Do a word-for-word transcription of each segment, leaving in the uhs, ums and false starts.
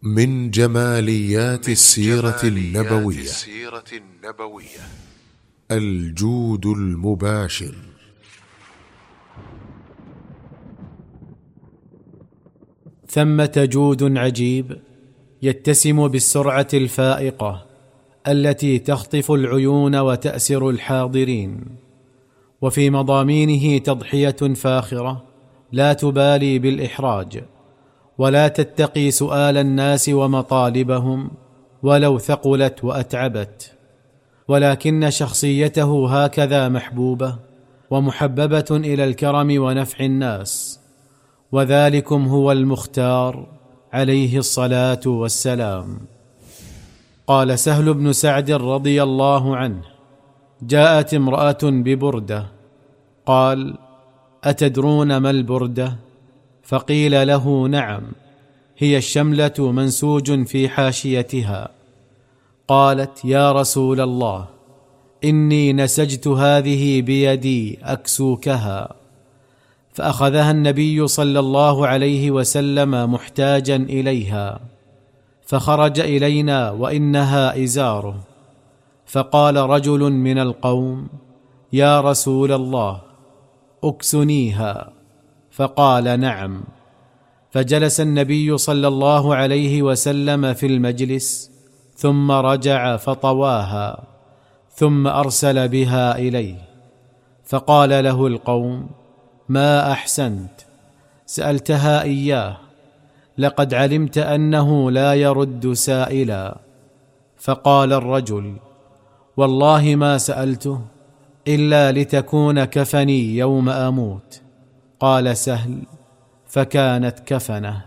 من جماليات السيرة النبوية الجود المباشر. ثمة جود عجيب يتسم بالسرعة الفائقة التي تخطف العيون وتأسر الحاضرين، وفي مضامينه تضحية فاخرة لا تبالي بالإحراج، ولا تتقي سؤال الناس ومطالبهم ولو ثقلت وأتعبت، ولكن شخصيته هكذا محبوبة ومحببة إلى الكرم ونفع الناس، وذلكم هو المختار عليه الصلاة والسلام. قال سهل بن سعد رضي الله عنه: جاءت امرأة ببردة، قال: أتدرون ما البردة؟ فقيل له: نعم، هي الشملة منسوج في حاشيتها. قالت: يا رسول الله، إني نسجت هذه بيدي أكسوكها. فأخذها النبي صلى الله عليه وسلم محتاجا إليها، فخرج إلينا وإنها إزاره، فقال رجل من القوم: يا رسول الله، أكسنيها. فقال: نعم. فجلس النبي صلى الله عليه وسلم في المجلس، ثم رجع فطواها، ثم أرسل بها إليه، فقال له القوم: ما أحسنت، سألتها إياه، لقد علمت أنه لا يرد سائلا. فقال الرجل: والله ما سألته إلا لتكون كفني يوم أموت. قال سهل: فكانت كفنه.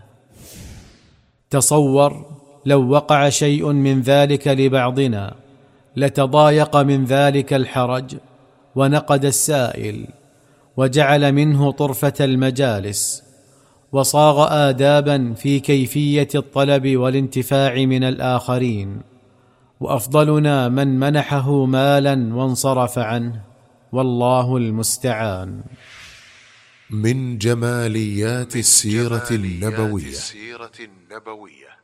تصور لو وقع شيء من ذلك لبعضنا لتضايق من ذلك الحرج، ونقد السائل، وجعل منه طرفة المجالس، وصاغ آدابا في كيفية الطلب والانتفاع من الآخرين، وأفضلنا من منحه مالا وانصرف عنه، والله المستعان. من جماليات السيرة النبوية